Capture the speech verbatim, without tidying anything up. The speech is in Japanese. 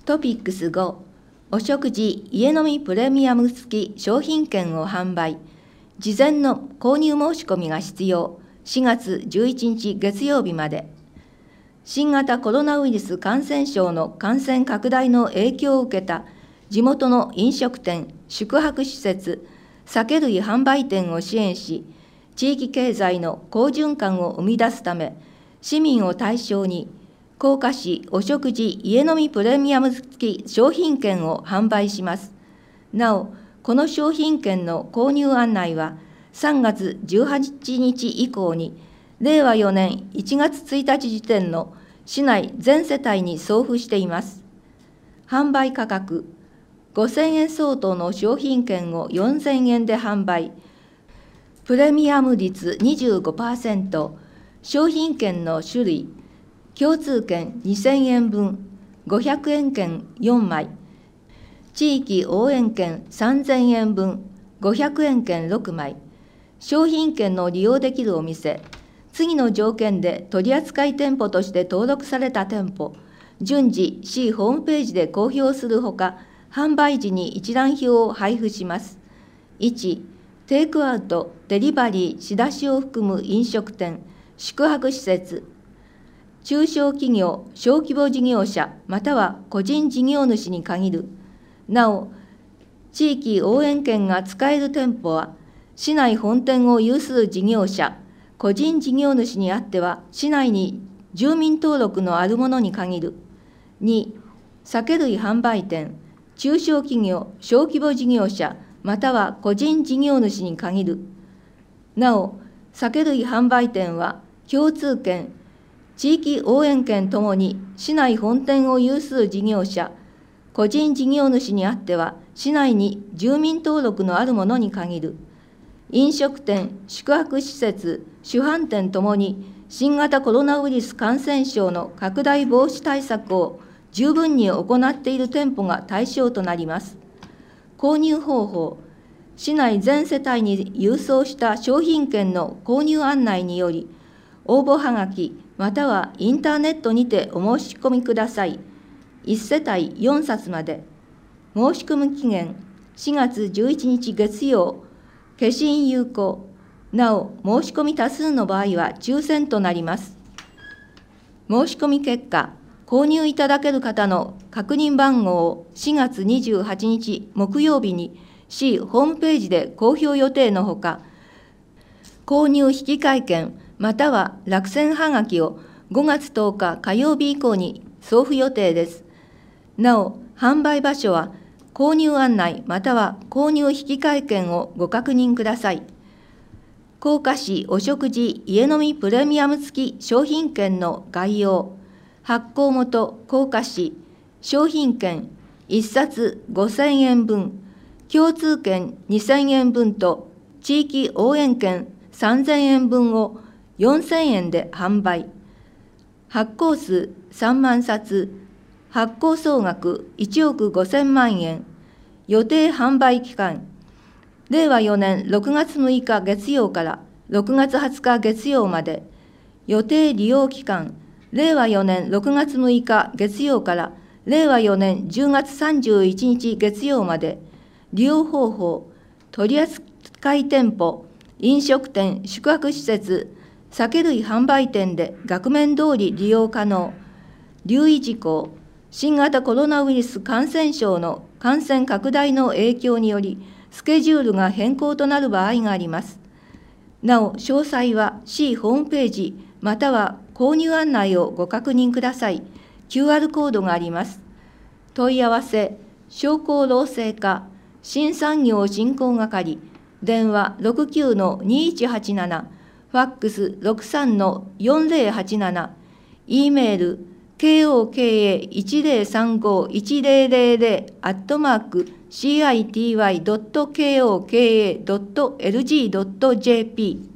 トピックスご、お食事家飲みプレミアム付き商品券を販売。事前の購入申し込みが必要。しがつじゅういちにち月曜日まで。新型コロナウイルス感染症の感染拡大の影響を受けた地元の飲食店、宿泊施設、酒類販売店を支援し、地域経済の好循環を生み出すため、市民を対象に、甲賀市お食事家飲みプレミアム付き商品券を販売します。なお、この商品券の購入案内はさんがつじゅうはちにち以降に、れいわよねんいちがつついたち時点の市内全世帯に送付しています。販売価格、ごせんえん相当の商品券をよんせんえんで販売。プレミアム率 にじゅうごパーセント、商品券の種類、共通券にせんえんぶん、ごひゃくえん券よんまい、地域応援券さんぜんえんぶん、ごひゃくえん券ろくまい、商品券の利用できるお店、次の条件で取扱店舗として登録された店舗、順次市ホームページで公表するほか、販売時に一覧表を配布します。いち、テイクアウト、デリバリー、仕出しを含む飲食店、宿泊施設、中小企業、小規模事業者、または個人事業主に限る。なお、地域応援券が使える店舗は、市内本店を有する事業者、個人事業主にあっては、市内に住民登録のあるものに限る。に、酒類販売店、中小企業、小規模事業者、または個人事業主に限る。なお、酒類販売店は、共通券、地域応援券ともに市内本店を有する事業者、個人事業主にあっては、市内に住民登録のあるものに限る。飲食店、宿泊施設、主販店ともに新型コロナウイルス感染症の拡大防止対策を十分に行っている店舗が対象となります。購入方法、市内全世帯に郵送した商品券の購入案内により、応募はがきまたはインターネットにてお申し込みください。いちせたいよんさつまで。申し込み期限しがつじゅういちにち月曜、消印有効。なお、申し込み多数の場合は抽選となります。申し込み結果、購入いただける方の確認番号をしがつにじゅうはちにち木曜日に市ホームページで公表予定のほか、購入引換券または落選はがきをごがつとおか火曜日以降に送付予定です。なお、販売場所は購入案内または購入引換券をご確認ください。甲賀市お食事家飲みプレミアム付き商品券の概要、発行元甲賀市、商品券いっさつごせんえんぶん、共通券にせんえんぶんと地域応援券さんぜんえんぶんをよんせんえんで販売。発行数さんまんさつ、発行総額いちおくごせんまんえん、予定販売期間、れいわよねんろくがつむいか月曜からろくがつはつか月曜まで、予定利用期間、れいわよねんろくがつむいか月曜かられいわよねんじゅうがつさんじゅういちにち月曜まで、利用方法、取扱店舗、飲食店、宿泊施設、酒類販売店で額面通り利用可能。留意事項、新型コロナウイルス感染症の感染拡大の影響により、スケジュールが変更となる場合があります。なお、詳細は市ホームページまたは購入案内をご確認ください。キューアール コードがあります。問い合わせ、商工労政課、新産業振興係、電話 ろくきゅうのにいちはちなな、ファックス ろくさんのよんぜろはちなな、E メール ケーオーケーエーいちぜろさんごいちぜろぜろぜろ アットマーク シーアイティーワイドットケーオーケーエードットエルジードットジェーピー